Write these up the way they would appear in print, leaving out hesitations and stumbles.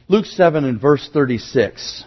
Luke 7 and verse 36.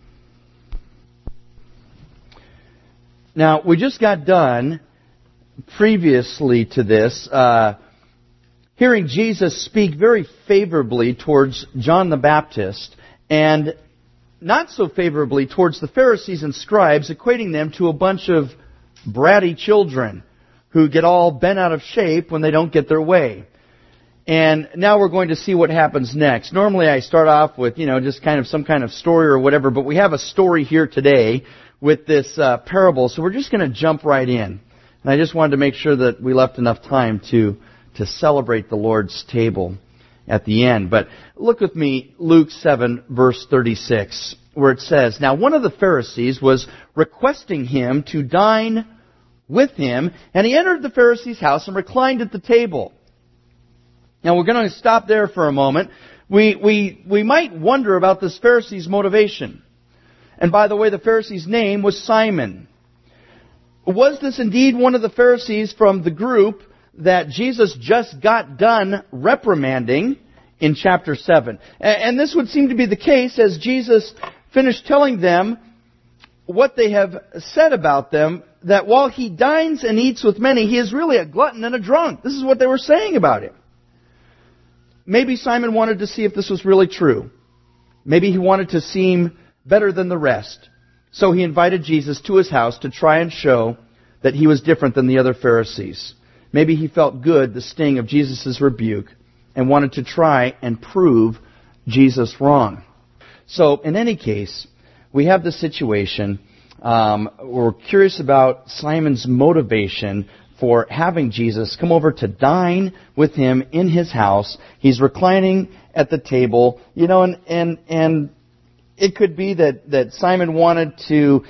Now, we just got done, previously to this, hearing Jesus speak very favorably towards John the Baptist, and not so favorably towards the Pharisees and scribes, equating them to a bunch of bratty children who get all bent out of shape when they don't get their way. And now we're going to see what happens next. Normally I start off with, just kind of some kind of story or whatever, but we have a story here today with this parable, so we're just going to jump right in. And I just wanted to make sure that we left enough time to celebrate the Lord's table at the end. But look with me, Luke 7, verse 36, where it says, "Now one of the Pharisees was requesting him to dine with him, and he entered the Pharisee's house and reclined at the table." Now we're going to stop there for a moment. We might wonder about this Pharisee's motivation. And by the way, the Pharisee's name was Simon. Was this indeed one of the Pharisees from the group that Jesus just got done reprimanding in chapter 7? And this would seem to be the case as Jesus finished telling them what they have said about them, that while he dines and eats with many, he is really a glutton and a drunk. This is what they were saying about him. Maybe Simon wanted to see if this was really true. Maybe he wanted to seem better than the rest. So he invited Jesus to his house to try and show that he was different than the other Pharisees. Maybe he felt good, the sting of Jesus' rebuke, and wanted to try and prove Jesus wrong. So in any case, we have this situation. We're curious about Simon's motivation for having Jesus come over to dine with him in his house. He's reclining at the table, and it could be that Simon wanted to,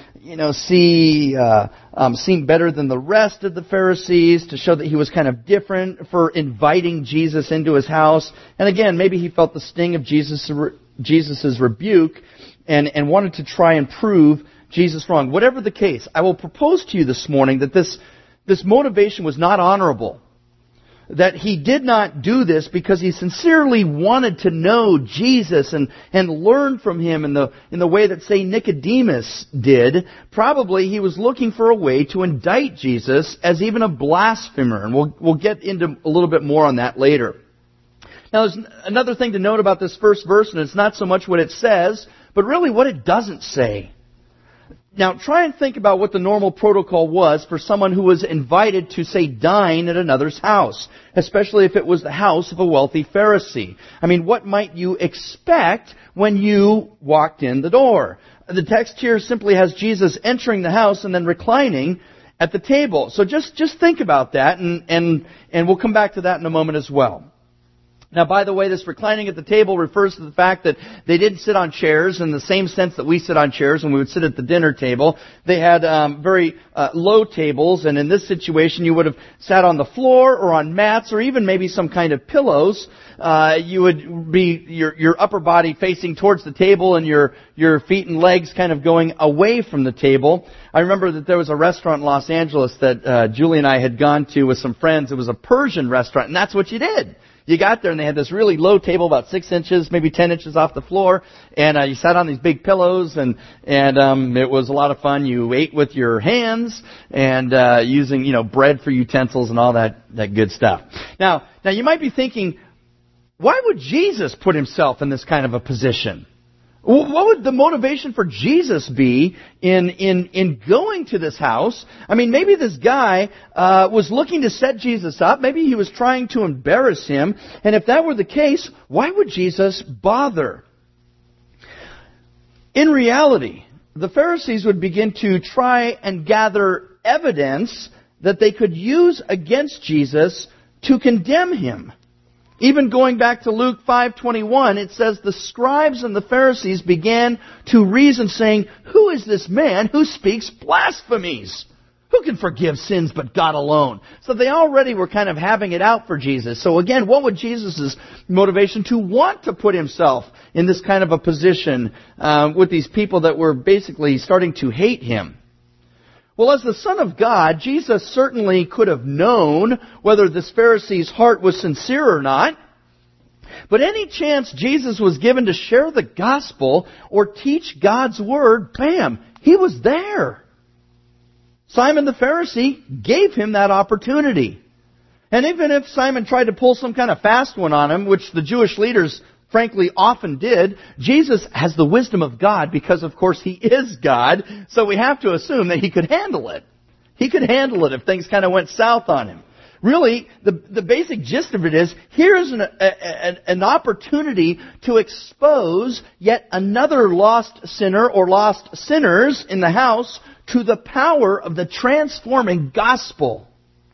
seem better than the rest of the Pharisees, to show that he was kind of different for inviting Jesus into his house. And again, maybe he felt the sting of Jesus' rebuke and wanted to try and prove Jesus wrong. Whatever the case, I will propose to you this morning that this motivation was not honorable. That he did not do this because he sincerely wanted to know Jesus and learn from him in the way that, say, Nicodemus did. Probably he was looking for a way to indict Jesus as even a blasphemer. And we'll get into a little bit more on that later. Now, there's another thing to note about this first verse, and it's not so much what it says, but really what it doesn't say. Now, try and think about what the normal protocol was for someone who was invited to, say, dine at another's house, especially if it was the house of a wealthy Pharisee. I mean, what might you expect when you walked in the door? The text here simply has Jesus entering the house and then reclining at the table. So just think about that, and we'll come back to that in a moment as well. Now, by the way, this reclining at the table refers to the fact that they didn't sit on chairs in the same sense that we sit on chairs when we would sit at the dinner table. They had very low tables, and in this situation you would have sat on the floor or on mats or even maybe some kind of pillows. You would be your upper body facing towards the table and your feet and legs kind of going away from the table. I remember that there was a restaurant in Los Angeles that Julie and I had gone to with some friends. It was a Persian restaurant, and that's what you did. You got there and they had this really low table, about 6 inches, maybe 10 inches off the floor, and you sat on these big pillows, and it was a lot of fun. You ate with your hands and using bread for utensils and all that good stuff. Now you might be thinking, why would Jesus put himself in this kind of a position? What would the motivation for Jesus be in going to this house? I mean, maybe this guy was looking to set Jesus up. Maybe he was trying to embarrass him. And if that were the case, why would Jesus bother? In reality, the Pharisees would begin to try and gather evidence that they could use against Jesus to condemn him. Even going back to Luke 5:21, it says, the scribes and the Pharisees began to reason, saying, "Who is this man who speaks blasphemies? Who can forgive sins but God alone?" So they already were kind of having it out for Jesus. So again, what would Jesus' motivation to want to put himself in this kind of a position with these people that were basically starting to hate him? Well, as the Son of God, Jesus certainly could have known whether this Pharisee's heart was sincere or not. But any chance Jesus was given to share the gospel or teach God's word, bam, he was there. Simon the Pharisee gave him that opportunity. And even if Simon tried to pull some kind of fast one on him, which the Jewish leaders frankly often did, Jesus has the wisdom of God because, of course, he is God. So we have to assume that he could handle it. He could handle it if things kind of went south on him. Really, the basic gist of it is, here is an opportunity to expose yet another lost sinner or lost sinners in the house to the power of the transforming gospel.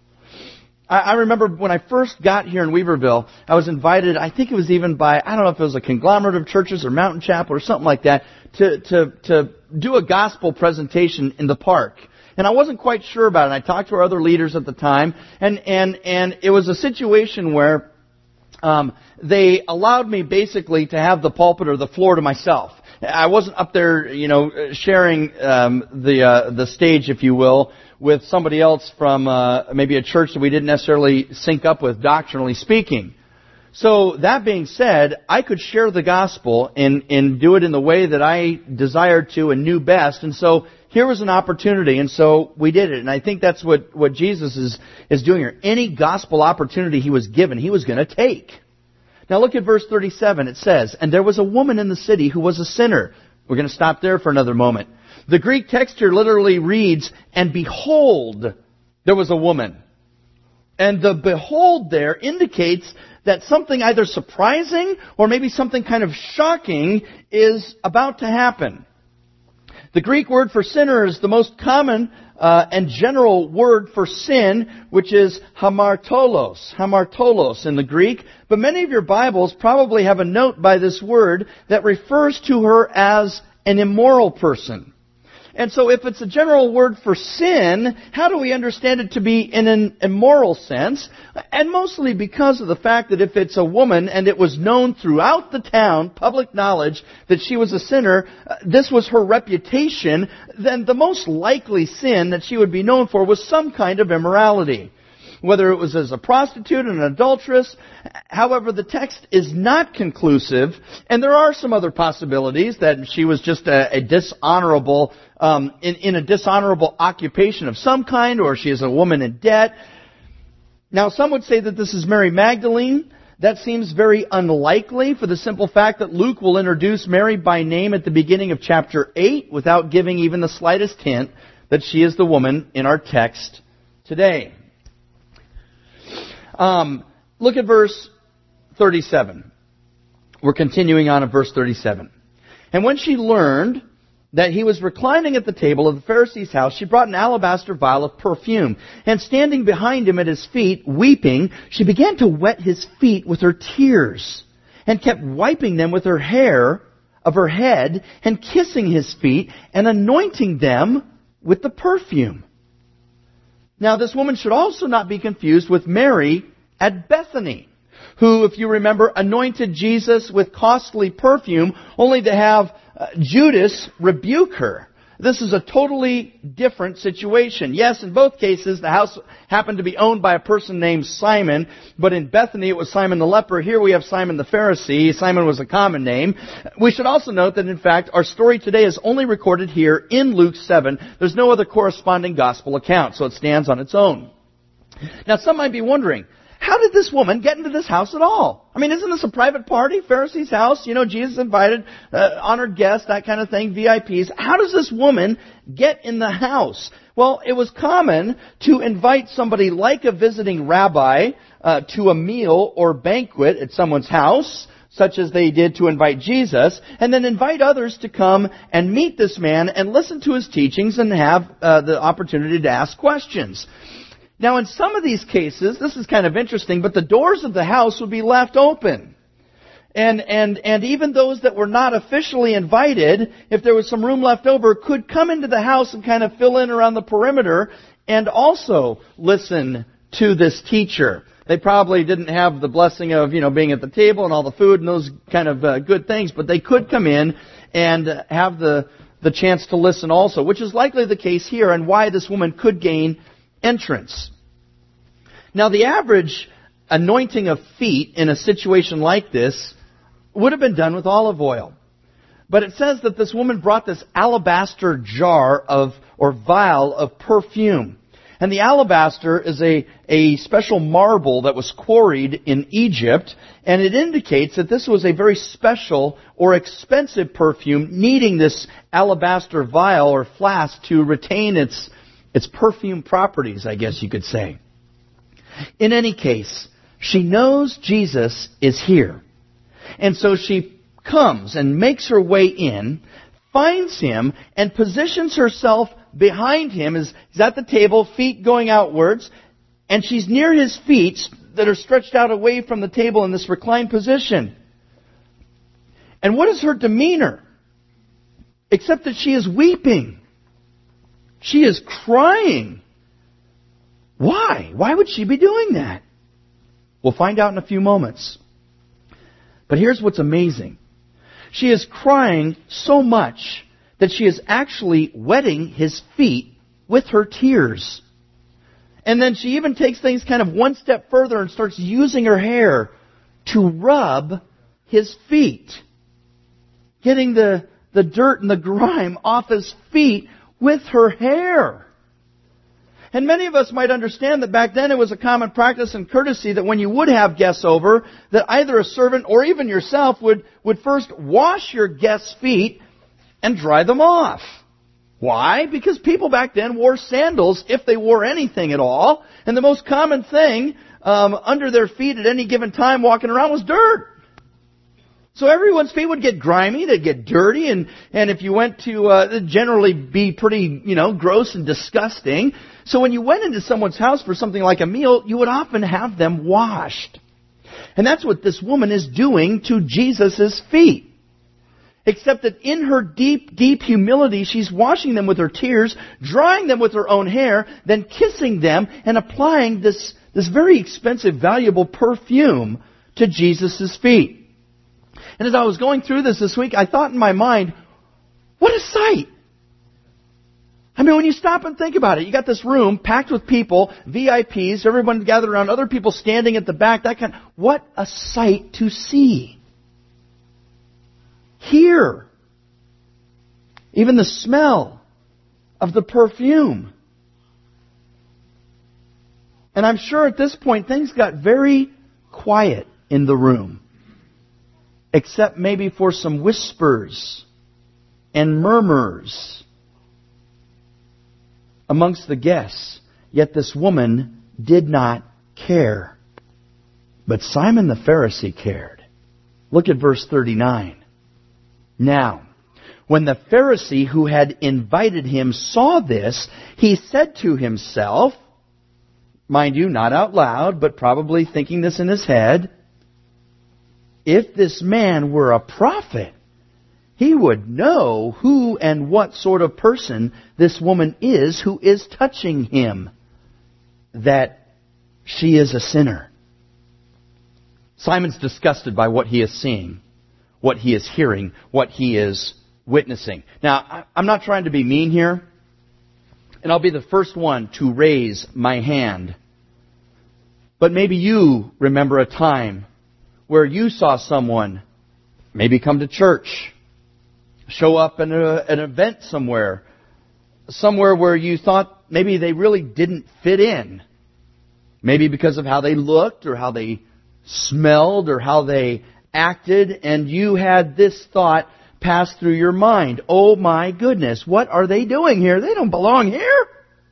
I remember when I first got here in Weaverville, I was invited, I think it was even by, I don't know if it was a conglomerate of churches or Mountain Chapel or something like that, to do a gospel presentation in the park. And I wasn't quite sure about it. And I talked to our other leaders at the time, and it was a situation where they allowed me basically to have the pulpit or the floor to myself. I wasn't up there, sharing the stage, if you will, with somebody else from maybe a church that we didn't necessarily sync up with doctrinally speaking. So that being said, I could share the gospel and do it in the way that I desired to and knew best. And so here was an opportunity, and so we did it. And I think that's what Jesus is doing here. Any gospel opportunity he was given, he was going to take. Now look at verse 37. It says, "And there was a woman in the city who was a sinner." We're going to stop there for another moment. The Greek text here literally reads, "And behold, there was a woman." And the behold there indicates that something either surprising or maybe something kind of shocking is about to happen. The Greek word for sinner is the most common and general word for sin, which is hamartolos in the Greek. But many of your Bibles probably have a note by this word that refers to her as an immoral person. And so if it's a general word for sin, how do we understand it to be in an immoral sense? And mostly because of the fact that if it's a woman and it was known throughout the town, public knowledge, that she was a sinner, this was her reputation, then the most likely sin that she would be known for was some kind of immorality. Whether it was as a prostitute, an adulteress. However, the text is not conclusive, and there are some other possibilities that she was just a dishonorable, in a dishonorable occupation of some kind, or she is a woman in debt. Now, some would say that this is Mary Magdalene. That seems very unlikely for the simple fact that Luke will introduce Mary by name at the beginning of chapter 8 without giving even the slightest hint that she is the woman in our text today. Look at verse 37. We're continuing on at verse 37. "And when she learned that he was reclining at the table of the Pharisee's house, she brought an alabaster vial of perfume. And standing behind him at his feet, weeping, she began to wet his feet with her tears, and kept wiping them with her hair of her head, and kissing his feet, and anointing them with the perfume." Now, this woman should also not be confused with Mary at Bethany, who, if you remember, anointed Jesus with costly perfume, only to have Judas rebuke her. This is a totally different situation. Yes, in both cases, the house happened to be owned by a person named Simon, but in Bethany it was Simon the leper. Here we have Simon the Pharisee. Simon was a common name. We should also note that, in fact, our story today is only recorded here in Luke 7. There's no other corresponding gospel account, so it stands on its own. Now, some might be wondering, how did this woman get into this house at all? I mean, isn't this a private party? Pharisee's house, Jesus invited honored guests, that kind of thing, VIPs. How does this woman get in the house? Well, it was common to invite somebody like a visiting rabbi to a meal or banquet at someone's house, such as they did to invite Jesus, and then invite others to come and meet this man and listen to his teachings and have the opportunity to ask questions. Now, in some of these cases, this is kind of interesting, but the doors of the house would be left open. And even those that were not officially invited, if there was some room left over, could come into the house and kind of fill in around the perimeter and also listen to this teacher. They probably didn't have the blessing of, being at the table and all the food and those kind of good things, but they could come in and have the chance to listen also, which is likely the case here and why this woman could gain entrance. Now, the average anointing of feet in a situation like this would have been done with olive oil. But it says that this woman brought this alabaster jar or vial of perfume. And the alabaster is a special marble that was quarried in Egypt, and it indicates that this was a very special or expensive perfume, needing this alabaster vial or flask to retain its perfume properties, I guess you could say. In any case, she knows Jesus is here. And so she comes and makes her way in, finds him, and positions herself behind him. He's at the table, feet going outwards, and she's near his feet that are stretched out away from the table in this reclined position. And what is her demeanor? Except that she is weeping. She is crying. Why? Why would she be doing that? We'll find out in a few moments. But here's what's amazing. She is crying so much that she is actually wetting his feet with her tears. And then she even takes things kind of one step further and starts using her hair to rub his feet. Getting the dirt and the grime off his feet with her hair. And many of us might understand that back then it was a common practice and courtesy that when you would have guests over, that either a servant or even yourself would first wash your guests' feet and dry them off. Why? Because people back then wore sandals, if they wore anything at all, and the most common thing under their feet at any given time walking around was dirt. So everyone's feet would get grimy, they'd get dirty, and if you went to, it'd generally be pretty, gross and disgusting. So when you went into someone's house for something like a meal, you would often have them washed. And that's what this woman is doing to Jesus' feet. Except that in her deep, deep humility, she's washing them with her tears, drying them with her own hair, then kissing them and applying this very expensive, valuable perfume to Jesus' feet. And as I was going through this week, I thought in my mind, what a sight! I mean, when you stop and think about it, you got this room packed with people, VIPs, everyone gathered around, other people standing at the back, what a sight to see. Hear. Even the smell of the perfume. And I'm sure at this point things got very quiet in the room. Except maybe for some whispers and murmurs amongst the guests. Yet this woman did not care. But Simon the Pharisee cared. Look at verse 39. Now, when the Pharisee who had invited him saw this, he said to himself, mind you, not out loud, but probably thinking this in his head, if this man were a prophet, he would know who and what sort of person this woman is who is touching him, that she is a sinner. Simon's disgusted by what he is seeing, what he is hearing, what he is witnessing. Now, I'm not trying to be mean here, and I'll be the first one to raise my hand. But maybe you remember a time where you saw someone maybe come to church, show up in an event somewhere where you thought maybe they really didn't fit in. Maybe because of how they looked or how they smelled or how they acted, and you had this thought pass through your mind. Oh my goodness, what are they doing here? They don't belong here.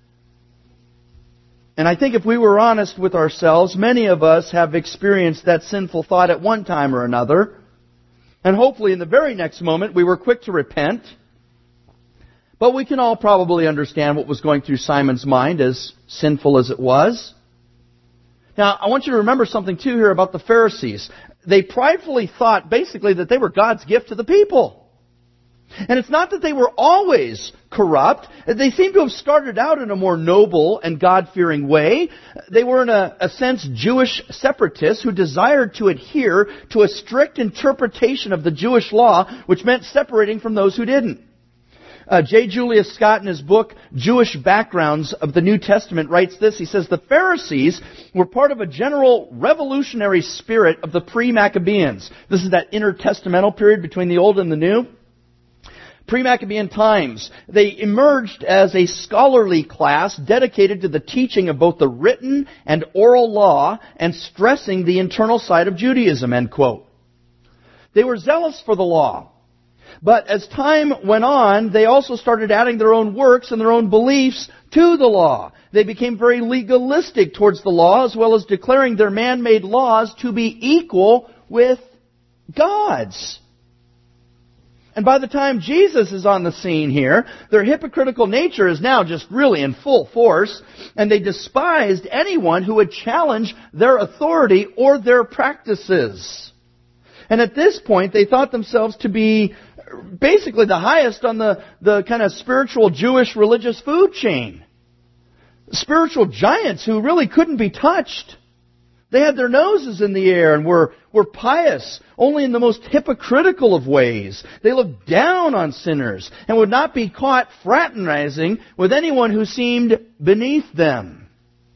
And I think if we were honest with ourselves, many of us have experienced that sinful thought at one time or another. And hopefully in the very next moment we were quick to repent. But we can all probably understand what was going through Simon's mind, as sinful as it was. Now, I want you to remember something too here about the Pharisees. They pridefully thought basically that they were God's gift to the people. And it's not that they were always corrupt. They seem to have started out in a more noble and God-fearing way. They were in a sense Jewish separatists who desired to adhere to a strict interpretation of the Jewish law, which meant separating from those who didn't. J. Julius Scott, in his book, Jewish Backgrounds of the New Testament, writes this. He says, the Pharisees were part of a general revolutionary spirit of the pre-Maccabeans. This is that intertestamental period between the Old and the New. Pre-Maccabean times. They emerged as a scholarly class dedicated to the teaching of both the written and oral law and stressing the internal side of Judaism, end quote. They were zealous for the law. But as time went on, they also started adding their own works and their own beliefs to the law. They became very legalistic towards the law, as well as declaring their man-made laws to be equal with God's. And by the time Jesus is on the scene here, their hypocritical nature is now just really in full force, and they despised anyone who would challenge their authority or their practices. And at this point, they thought themselves to be basically the highest on the kind of spiritual Jewish religious food chain. Spiritual giants who really couldn't be touched. They had their noses in the air and were pious only in the most hypocritical of ways. They looked down on sinners and would not be caught fraternizing with anyone who seemed beneath them.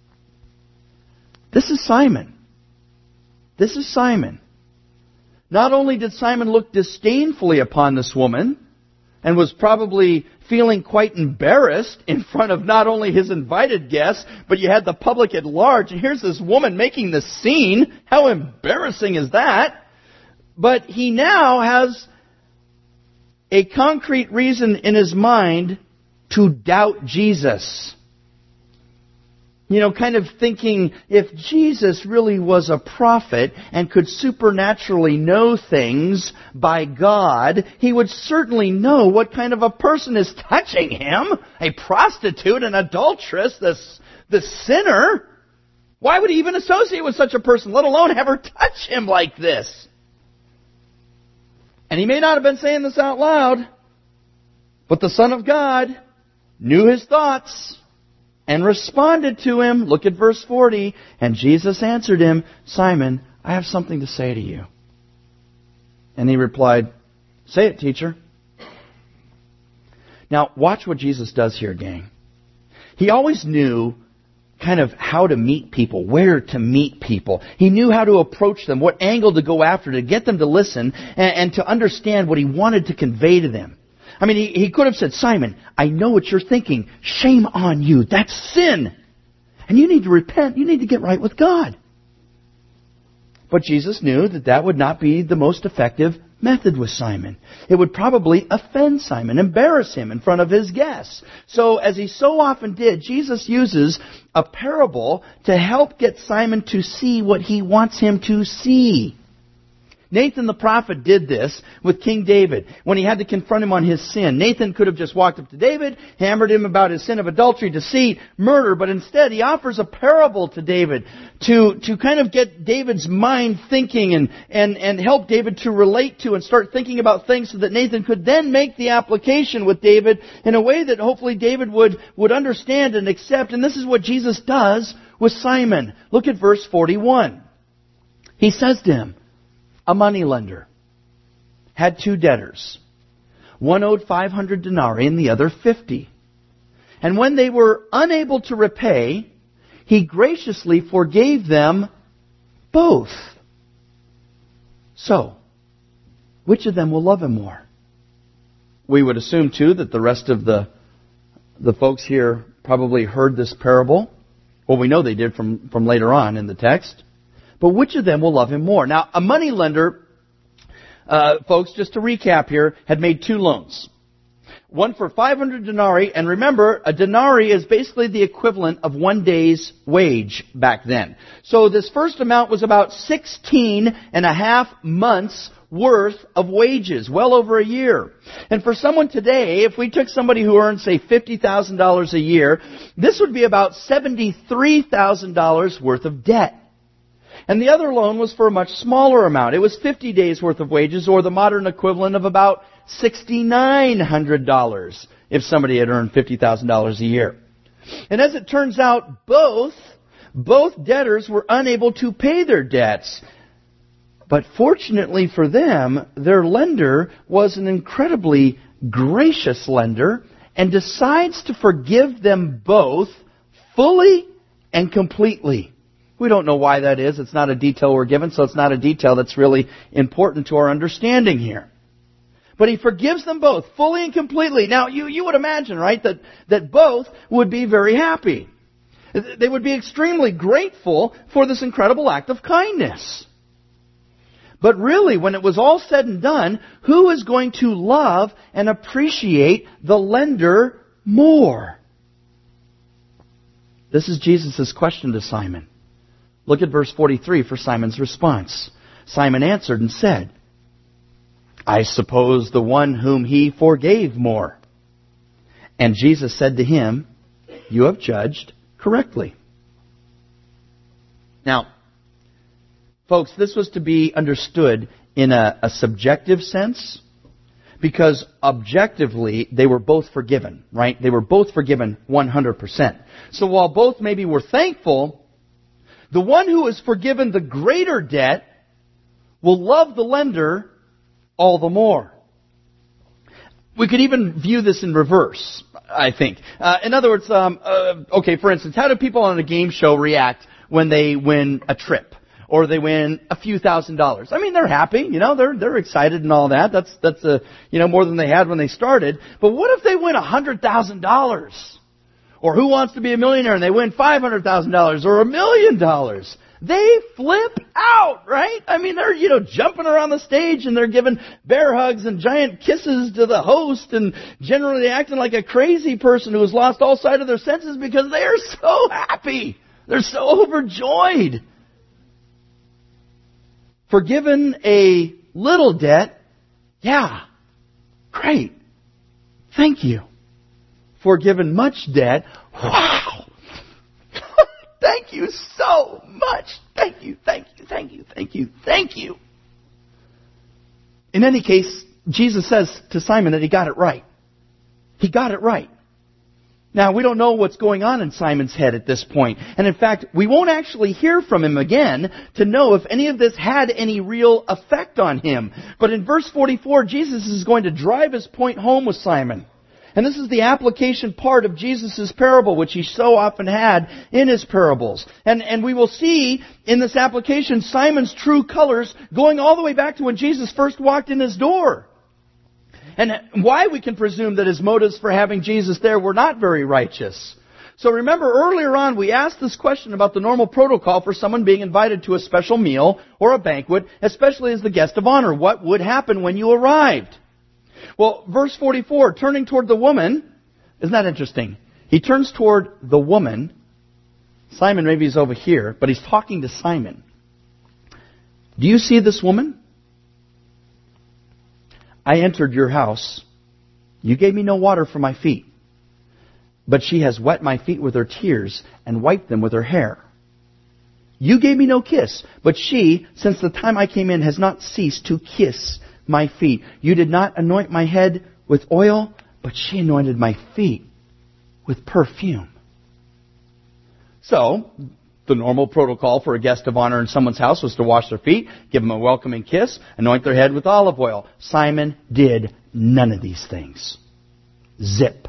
This is Simon. This is Simon. Not only did Simon look disdainfully upon this woman and was probably feeling quite embarrassed in front of not only his invited guests, but you had the public at large. And here's this woman making this scene. How embarrassing is that? But he now has a concrete reason in his mind to doubt Jesus. You know, kind of thinking, if Jesus really was a prophet and could supernaturally know things by God, He would certainly know what kind of a person is touching Him. A prostitute, an adulteress, the sinner. Why would He even associate with such a person, let alone have her touch Him like this? And He may not have been saying this out loud, but the Son of God knew His thoughts and responded to him. Look at verse 40. And Jesus answered him, Simon, I have something to say to you. And he replied, say it, teacher. Now, watch what Jesus does here, gang. He always knew kind of how to meet people, where to meet people. He knew how to approach them, what angle to go after, to get them to listen and to understand what he wanted to convey to them. I mean, he could have said, Simon, I know what you're thinking. Shame on you. That's sin. And you need to repent. You need to get right with God. But Jesus knew that that would not be the most effective method with Simon. It would probably offend Simon, embarrass him in front of his guests. So, as he so often did, Jesus uses a parable to help get Simon to see what he wants him to see. Nathan the prophet did this with King David when he had to confront him on his sin. Nathan could have just walked up to David, hammered him about his sin of adultery, deceit, murder, but instead he offers a parable to David to kind of get David's mind thinking and help David to relate to and start thinking about things so that Nathan could then make the application with David in a way that hopefully David would understand and accept. And this is what Jesus does with Simon. Look at verse 41. He says to him, a moneylender had two debtors. One owed 500 denarii and the other 50. And when they were unable to repay, he graciously forgave them both. So, which of them will love him more? We would assume, too, that the rest of the folks here probably heard this parable. Well, we know they did from later on in the text. But which of them will love him more? Now, a moneylender, folks, just to recap here, had made two loans. One for 500 denarii, and remember, a denarii is basically the equivalent of 1 day's wage back then. So this first amount was about 16 and a half months worth of wages, well over a year. And for someone today, if we took somebody who earned, say, $50,000 a year, this would be about $73,000 worth of debt. And the other loan was for a much smaller amount. It was 50 days worth of wages, or the modern equivalent of about $6,900 if somebody had earned $50,000 a year. And as it turns out, both debtors were unable to pay their debts. But fortunately for them, their lender was an incredibly gracious lender and decides to forgive them both fully and completely. We don't know why that is. It's not a detail we're given, so it's not a detail that's really important to our understanding here. But He forgives them both fully and completely. Now, you would imagine, right, that both would be very happy. They would be extremely grateful for this incredible act of kindness. But really, when it was all said and done, who is going to love and appreciate the lender more? This is Jesus' question to Simon. Look at verse 43 for Simon's response. Simon answered and said, I suppose the one whom he forgave more. And Jesus said to him, you have judged correctly. Now, folks, this was to be understood in a subjective sense, because objectively they were both forgiven, right? They were both forgiven 100%. So while both maybe were thankful, the one who is forgiven the greater debt will love the lender all the more. We could even view this in reverse, I think. In other words, okay, for instance, how do people on a game show react when they win a trip? Or they win a few $1,000s. I mean, they're happy, they're excited and all that. That's more than they had when they started. But what if they win $100,000? Or Who Wants to Be a Millionaire and they win $500,000 or $1 million? They flip out, right? I mean, they're, jumping around the stage and they're giving bear hugs and giant kisses to the host and generally acting like a crazy person who has lost all sight of their senses because they are so happy. They're so overjoyed. Forgiven a little debt, yeah, great. Thank you. Forgiven much debt, wow. Thank you so much. Thank you, thank you, thank you, thank you, thank you. In any case, Jesus says to Simon that he got it right. He got it right. Now, we don't know what's going on in Simon's head at this point. And in fact, we won't actually hear from him again to know if any of this had any real effect on him. But in verse 44, Jesus is going to drive his point home with Simon. And this is the application part of Jesus' parable, which he so often had in his parables. And we will see in this application Simon's true colors going all the way back to when Jesus first walked in his door. And why we can presume that his motives for having Jesus there were not very righteous. So remember earlier on we asked this question about the normal protocol for someone being invited to a special meal or a banquet, especially as the guest of honor. What would happen when you arrived? Well, verse 44, turning toward the woman, isn't that interesting? He turns toward the woman. Simon maybe is over here, but he's talking to Simon. Do you see this woman? I entered your house. You gave me no water for my feet. But she has wet my feet with her tears and wiped them with her hair. You gave me no kiss. But she, since the time I came in, has not ceased to kiss my feet. You did not anoint my head with oil, but she anointed my feet with perfume. So, the normal protocol for a guest of honor in someone's house was to wash their feet, give them a welcoming kiss, anoint their head with olive oil. Simon did none of these things. Zip.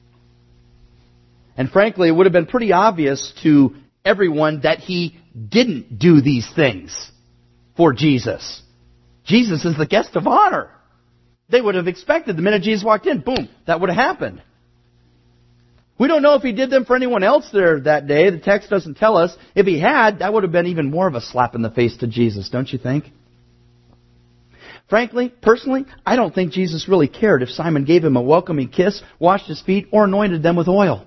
And frankly, it would have been pretty obvious to everyone that he didn't do these things for Jesus. Jesus is the guest of honor. They would have expected the minute Jesus walked in, boom, that would have happened. We don't know if he did them for anyone else there that day. The text doesn't tell us. If he had, that would have been even more of a slap in the face to Jesus, don't you think? Frankly, personally, I don't think Jesus really cared if Simon gave him a welcoming kiss, washed his feet, or anointed them with oil.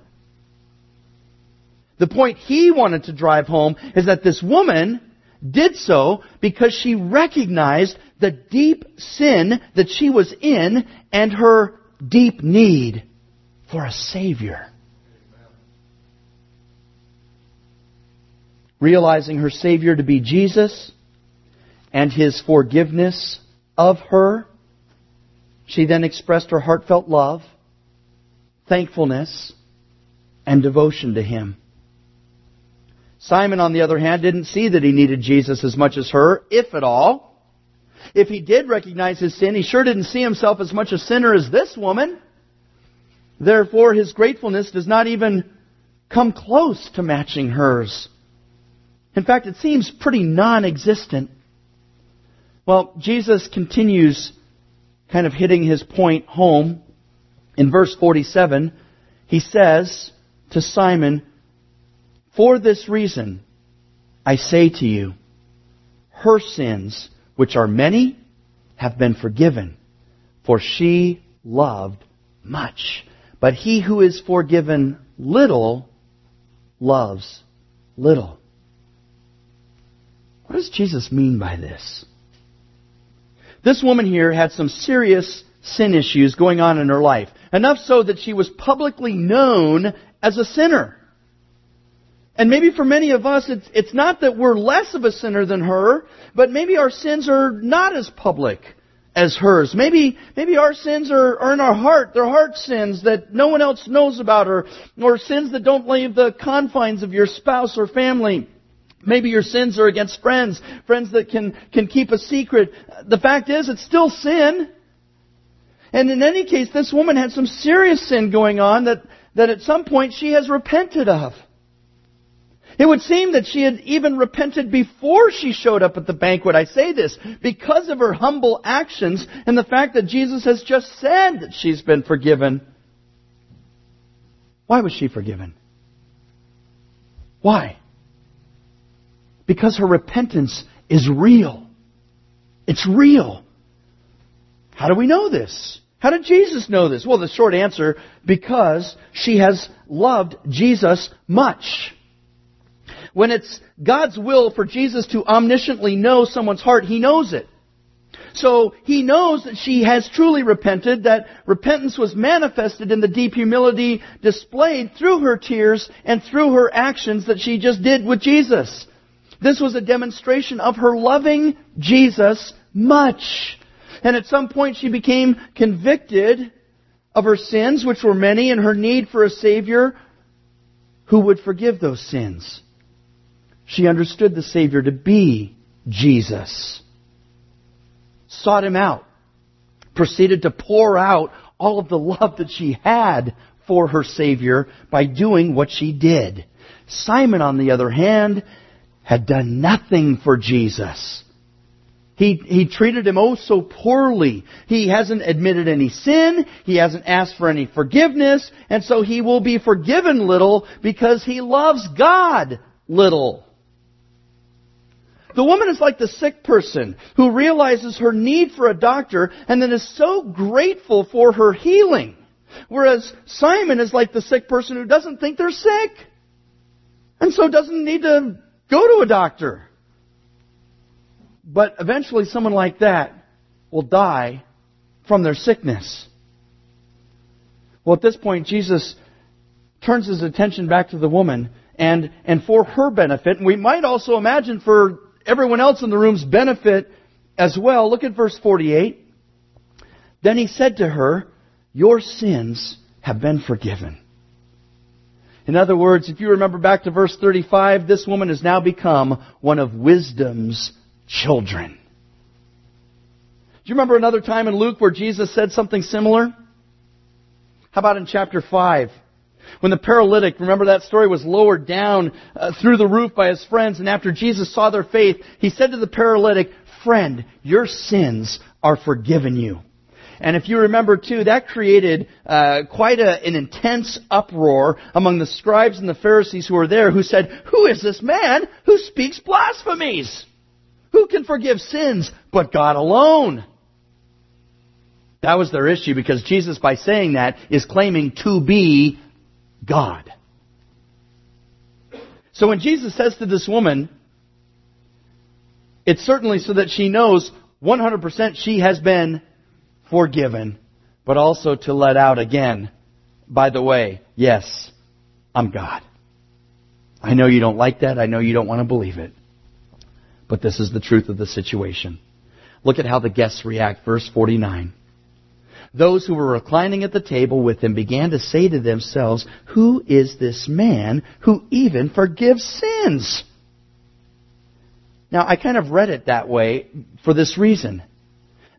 The point he wanted to drive home is that this woman did so because she recognized the deep sin that she was in and her deep need for a Savior. Realizing her Savior to be Jesus and His forgiveness of her, she then expressed her heartfelt love, thankfulness, and devotion to Him. Simon, on the other hand, didn't see that he needed Jesus as much as her, if at all. If he did recognize his sin, he sure didn't see himself as much a sinner as this woman. Therefore, his gratefulness does not even come close to matching hers. In fact, it seems pretty non-existent. Well, Jesus continues kind of hitting his point home. In verse 47, he says to Simon, "For this reason, I say to you, her sins, which are many, have been forgiven, for she loved much. But he who is forgiven little loves little." What does Jesus mean by this? This woman here had some serious sin issues going on in her life. Enough so that she was publicly known as a sinner. And maybe for many of us, it's not that we're less of a sinner than her, but maybe our sins are not as public as hers. Maybe our sins are in our heart. They're heart sins that no one else knows about, or sins that don't leave the confines of your spouse or family. Maybe your sins are against friends that can keep a secret. The fact is, it's still sin. And in any case, this woman had some serious sin going on that at some point she has repented of. It would seem that she had even repented before she showed up at the banquet. I say this because of her humble actions and the fact that Jesus has just said that she's been forgiven. Why was she forgiven? Why? Because her repentance is real. It's real. How do we know this? How did Jesus know this? Well, the short answer, because she has loved Jesus much. When it's God's will for Jesus to omnisciently know someone's heart, He knows it. So He knows that she has truly repented, that repentance was manifested in the deep humility displayed through her tears and through her actions that she just did with Jesus. This was a demonstration of her loving Jesus much. And at some point she became convicted of her sins, which were many, and her need for a Savior who would forgive those sins. She understood the Savior to be Jesus. Sought Him out. Proceeded to pour out all of the love that she had for her Savior by doing what she did. Simon, on the other hand, had done nothing for Jesus. He treated him oh so poorly. He hasn't admitted any sin. He hasn't asked for any forgiveness. And so he will be forgiven little because he loves God little. The woman is like the sick person who realizes her need for a doctor and then is so grateful for her healing. Whereas Simon is like the sick person who doesn't think they're sick and so doesn't need to go to a doctor. But eventually someone like that will die from their sickness. Well, at this point, Jesus turns His attention back to the woman, and for her benefit, and we might also imagine for everyone else in the room's benefit as well. Look at verse 48. Then He said to her, "Your sins have been forgiven." In other words, if you remember back to verse 35, this woman has now become one of wisdom's children. Do you remember another time in Luke where Jesus said something similar? How about in chapter 5? When the paralytic, remember that story, was lowered down through the roof by his friends, and after Jesus saw their faith, He said to the paralytic, "Friend, your sins are forgiven you." And if you remember too, that created quite an intense uproar among the scribes and the Pharisees who were there, who said, "Who is this man who speaks blasphemies? Who can forgive sins but God alone?" That was their issue, because Jesus, by saying that, is claiming to be God. So when Jesus says to this woman, it's certainly so that she knows 100% she has been forgiven, but also to let out again, by the way, yes, I'm God. I know you don't like that. I know you don't want to believe it. But this is the truth of the situation. Look at how the guests react. Verse 49. Those who were reclining at the table with Him began to say to themselves, "Who is this man who even forgives sins?" Now, I kind of read it that way for this reason.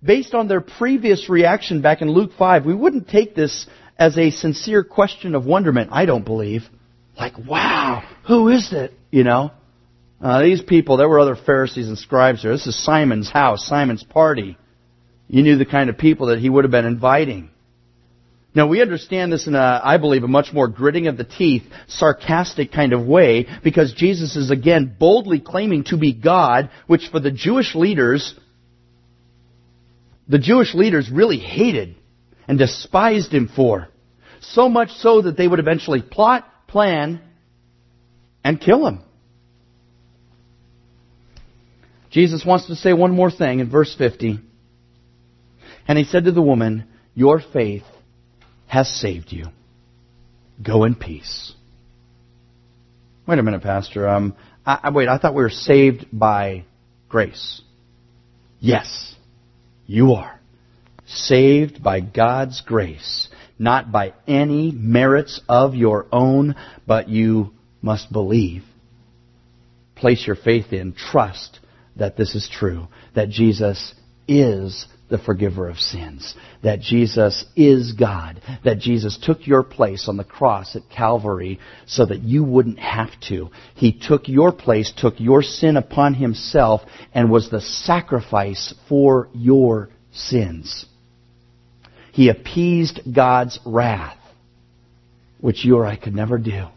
based on their previous reaction back in Luke 5, we wouldn't take this as a sincere question of wonderment, I don't believe. Like, wow, who is it? These people, there were other Pharisees and scribes there. This is Simon's house, Simon's party. You knew the kind of people that he would have been inviting. Now, we understand this in I believe, a much more gritting of the teeth, sarcastic kind of way, because Jesus is again boldly claiming to be God, which for the Jewish leaders really hated and despised Him for. So much so that they would eventually plot, plan, and kill Him. Jesus wants to say one more thing in verse 50. And He said to the woman, "Your faith has saved you. Go in peace." Wait a minute, Pastor. I thought we were saved by grace. Yes, you are. Saved by God's grace. Not by any merits of your own, but you must believe. Place your faith in. Trust that this is true. That Jesus is the forgiver of sins. That Jesus is God. That Jesus took your place on the cross at Calvary so that you wouldn't have to. He took your place, took your sin upon Himself, and was the sacrifice for your sins. He appeased God's wrath, which you or I could never do.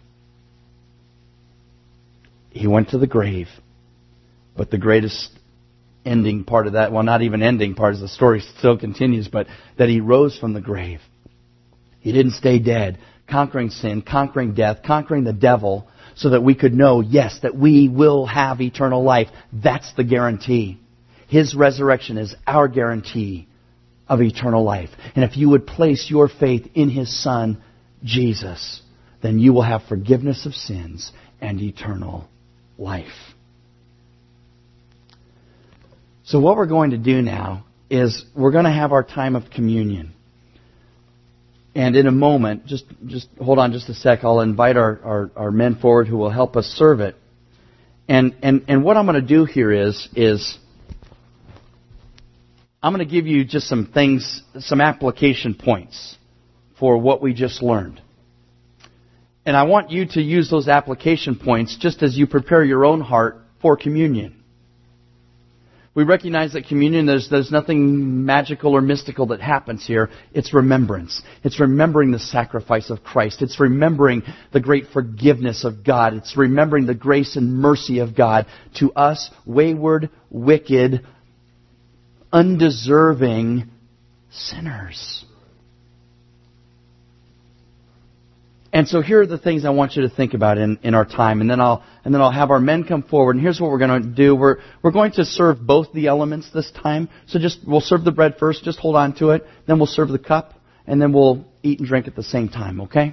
He went to the grave. But the greatest ending part of that, well, not even ending part, as the story still continues, but that He rose from the grave. He didn't stay dead, conquering sin, conquering death, conquering the devil, so that we could know, yes, that we will have eternal life. That's the guarantee. His resurrection is our guarantee of eternal life. And if you would place your faith in His Son, Jesus, then you will have forgiveness of sins and eternal life. So what we're going to do now is we're going to have our time of communion. And in a moment, just hold on just a sec, I'll invite our men forward who will help us serve it. And what I'm going to do here is I'm going to give you just some things, some application points for what we just learned. And I want you to use those application points just as you prepare your own heart for communion. We recognize that communion, there's nothing magical or mystical that happens here. It's remembrance. It's remembering the sacrifice of Christ. It's remembering the great forgiveness of God. It's remembering the grace and mercy of God to us, wayward, wicked, undeserving sinners. And so here are the things I want you to think about in our time, and then I'll have our men come forward. And here's what we're going to do: we're going to serve both the elements this time. So we'll serve the bread first. Just hold on to it. Then we'll serve the cup, and then we'll eat and drink at the same time. Okay?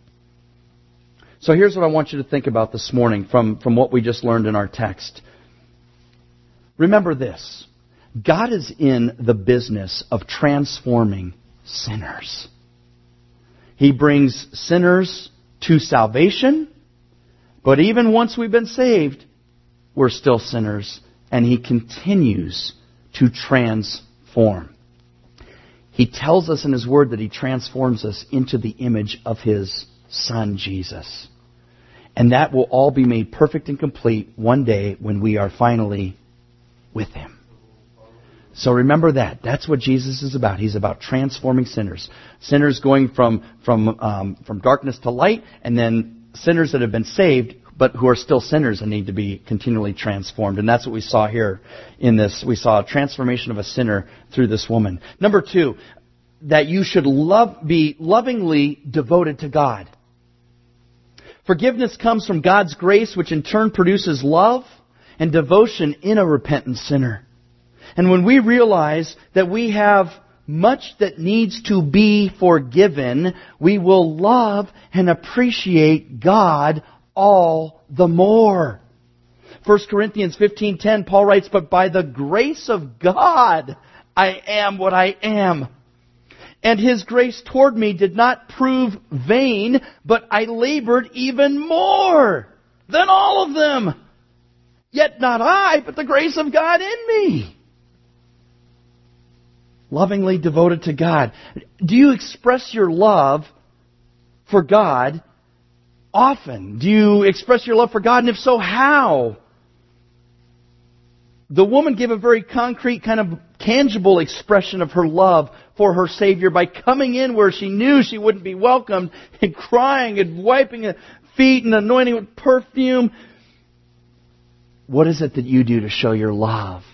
So here's what I want you to think about this morning from what we just learned in our text. Remember this: God is in the business of transforming sinners. He brings sinners to salvation, but even once we've been saved, we're still sinners, and He continues to transform. He tells us in His Word that He transforms us into the image of His Son, Jesus. And that will all be made perfect and complete one day when we are finally with Him. So remember that. That's what Jesus is about. He's about transforming sinners. Sinners going from darkness to light, and then sinners that have been saved, but who are still sinners and need to be continually transformed. And that's what we saw here in this. We saw a transformation of a sinner through this woman. Number 2, that you should be lovingly devoted to God. Forgiveness comes from God's grace, which in turn produces love and devotion in a repentant sinner. And when we realize that we have much that needs to be forgiven, we will love and appreciate God all the more. 1 Corinthians 15:10, Paul writes, "But by the grace of God, I am what I am. And His grace toward me did not prove vain, but I labored even more than all of them. Yet not I, but the grace of God in me." lovingly devoted to God. Do you express your love for God often? Do you express your love for God? And if so, how? The woman gave a very concrete, kind of tangible expression of her love for her Savior by coming in where she knew she wouldn't be welcomed and crying and wiping her feet and anointing with perfume. What is it that you do to show your love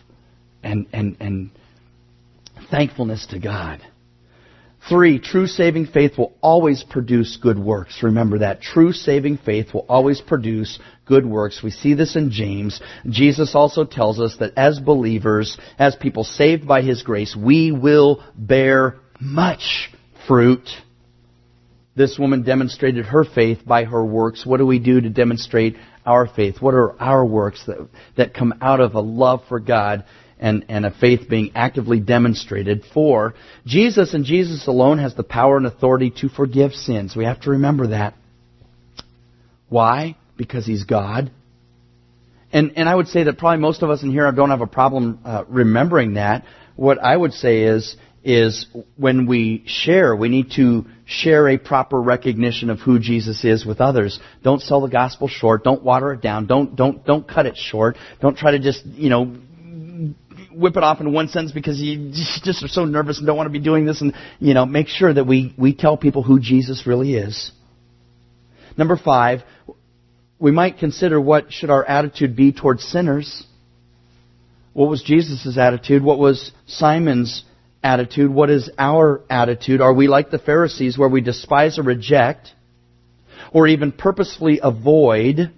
and thankfulness to God? 3, true saving faith will always produce good works. Remember that. True saving faith will always produce good works. We see this in James. Jesus also tells us that as believers, as people saved by His grace, we will bear much fruit. This woman demonstrated her faith by her works. What do we do to demonstrate our faith? What are our works that come out of a love for God and a faith being actively demonstrated? For Jesus and Jesus alone has the power and authority to forgive sins. We have to remember that. Why? Because He's God. And I would say that probably most of us in here don't have a problem remembering that. What I would say is when we share, we need to share a proper recognition of who Jesus is with others. Don't sell the gospel short. Don't water it down. Don't cut it short. Don't try to just, whip it off in one sentence because you just are so nervous and don't want to be doing this. And, make sure that we tell people who Jesus really is. Number 5, we might consider what should our attitude be towards sinners. What was Jesus' attitude? What was Simon's attitude? What is our attitude? Are we like the Pharisees where we despise or reject or even purposefully avoid?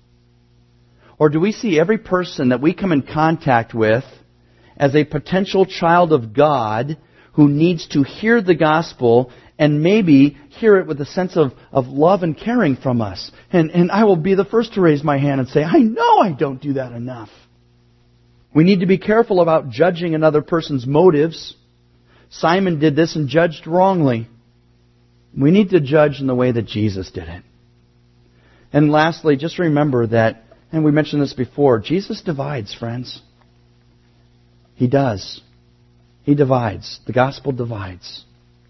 Or do we see every person that we come in contact with as a potential child of God who needs to hear the gospel and maybe hear it with a sense of love and caring from us? And I will be the first to raise my hand and say, I know I don't do that enough. We need to be careful about judging another person's motives. Simon did this and judged wrongly. We need to judge in the way that Jesus did it. And lastly, just remember that, and we mentioned this before, Jesus divides, friends. He does. He divides. The gospel divides.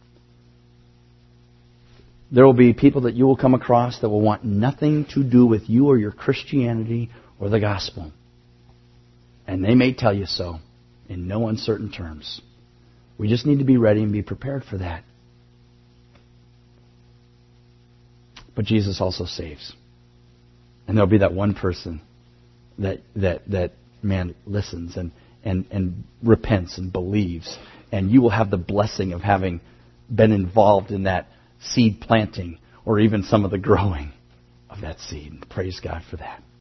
There will be people that you will come across that will want nothing to do with you or your Christianity or the gospel. And they may tell you so in no uncertain terms. We just need to be ready and be prepared for that. But Jesus also saves. And there'll be that one person that man listens and repents and believes. And you will have the blessing of having been involved in that seed planting or even some of the growing of that seed. Praise God for that.